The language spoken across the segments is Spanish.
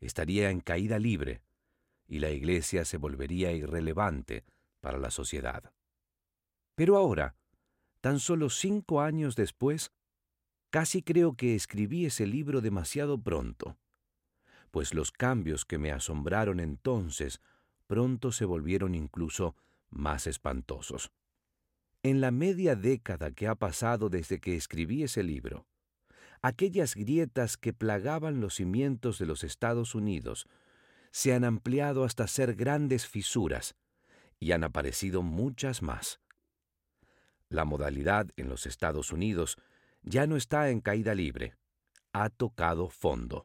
estaría en caída libre y la Iglesia se volvería irrelevante para la sociedad. Pero ahora, tan solo 5 años después, casi creo que escribí ese libro demasiado pronto, pues los cambios que me asombraron entonces pronto se volvieron incluso más espantosos. En la media década que ha pasado desde que escribí ese libro, aquellas grietas que plagaban los cimientos de los Estados Unidos se han ampliado hasta ser grandes fisuras y han aparecido muchas más. La modalidad en los Estados Unidos ya no está en caída libre, ha tocado fondo.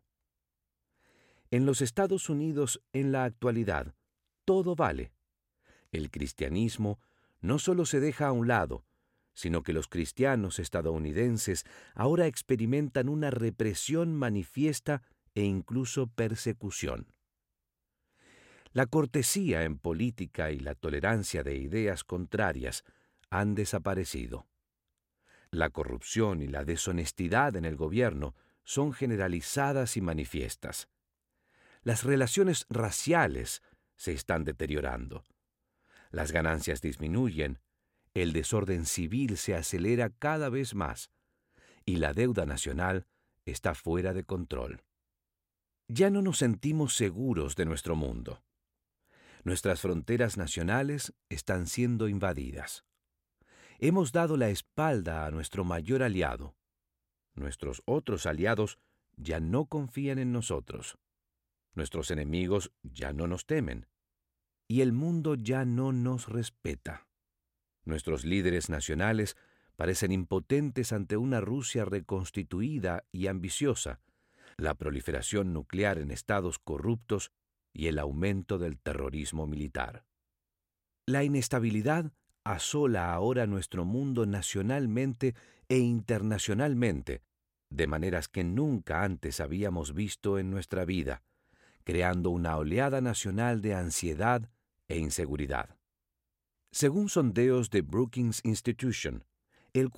En los Estados Unidos, en la actualidad, todo vale. El cristianismo no solo se deja a un lado, sino que los cristianos estadounidenses ahora experimentan una represión manifiesta e incluso persecución. La cortesía en política y la tolerancia de ideas contrarias han desaparecido. La corrupción y la deshonestidad en el gobierno son generalizadas y manifiestas. Las relaciones raciales se están deteriorando. Las ganancias disminuyen, el desorden civil se acelera cada vez más y la deuda nacional está fuera de control. Ya no nos sentimos seguros de nuestro mundo. Nuestras fronteras nacionales están siendo invadidas. Hemos dado la espalda a nuestro mayor aliado. Nuestros otros aliados ya no confían en nosotros. Nuestros enemigos ya no nos temen. Y el mundo ya no nos respeta. Nuestros líderes nacionales parecen impotentes ante una Rusia reconstituida y ambiciosa, la proliferación nuclear en estados corruptos y el aumento del terrorismo militar. La inestabilidad asola ahora nuestro mundo nacionalmente e internacionalmente, de maneras que nunca antes habíamos visto en nuestra vida, creando una oleada nacional de ansiedad e inseguridad. Según sondeos de Brookings Institution, el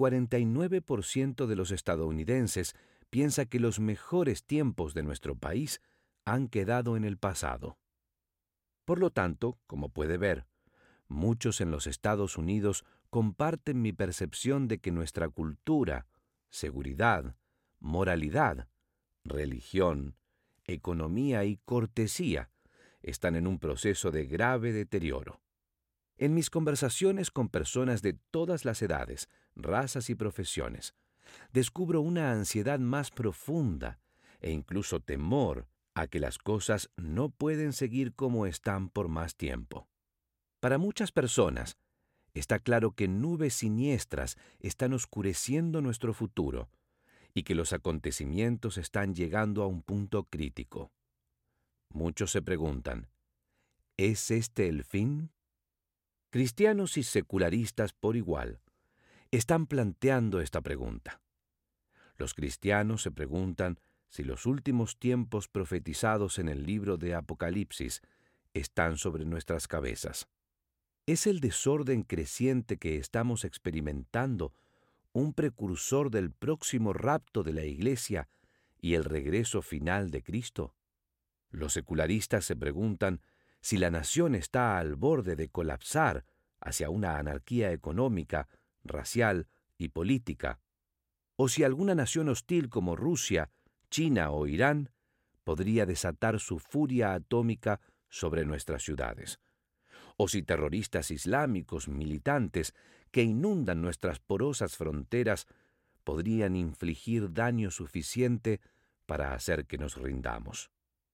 49% de los estadounidenses piensa que los mejores tiempos de nuestro país han quedado en el pasado. Por lo tanto, como puede ver, muchos en los Estados Unidos comparten mi percepción de que nuestra cultura, seguridad, moralidad, religión, economía y cortesía están en un proceso de grave deterioro. En mis conversaciones con personas de todas las edades, razas y profesiones, descubro una ansiedad más profunda e incluso temor a que las cosas no pueden seguir como están por más tiempo. Para muchas personas, está claro que nubes siniestras están oscureciendo nuestro futuro y que los acontecimientos están llegando a un punto crítico. Muchos se preguntan, ¿es este el fin? Cristianos y secularistas por igual están planteando esta pregunta. Los cristianos se preguntan si los últimos tiempos profetizados en el libro de Apocalipsis están sobre nuestras cabezas. ¿Es el desorden creciente que estamos experimentando un precursor del próximo rapto de la Iglesia y el regreso final de Cristo? Los secularistas se preguntan si la nación está al borde de colapsar hacia una anarquía económica, racial y política, o si alguna nación hostil como Rusia, China o Irán podría desatar su furia atómica sobre nuestras ciudades, o si terroristas islámicos militantes que inundan nuestras porosas fronteras podrían infligir daño suficiente para hacer que nos rindamos.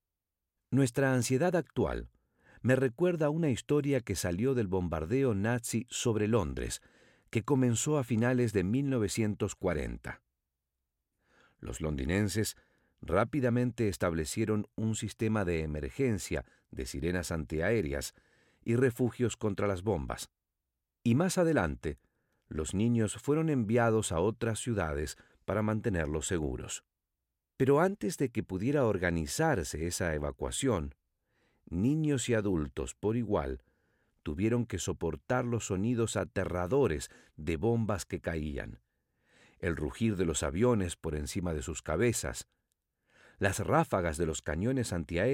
Nuestra ansiedad actual me recuerda una historia que salió del bombardeo nazi sobre Londres, que comenzó a finales de 1940. Los londinenses rápidamente establecieron un sistema de emergencia de sirenas antiaéreas y refugios contra las bombas. Y más adelante, los niños fueron enviados a otras ciudades para mantenerlos seguros. Pero antes de que pudiera organizarse esa evacuación, niños y adultos por igual tuvieron que soportar los sonidos aterradores de bombas que caían, el rugir de los aviones por encima de sus cabezas, las ráfagas de los cañones antiaéreos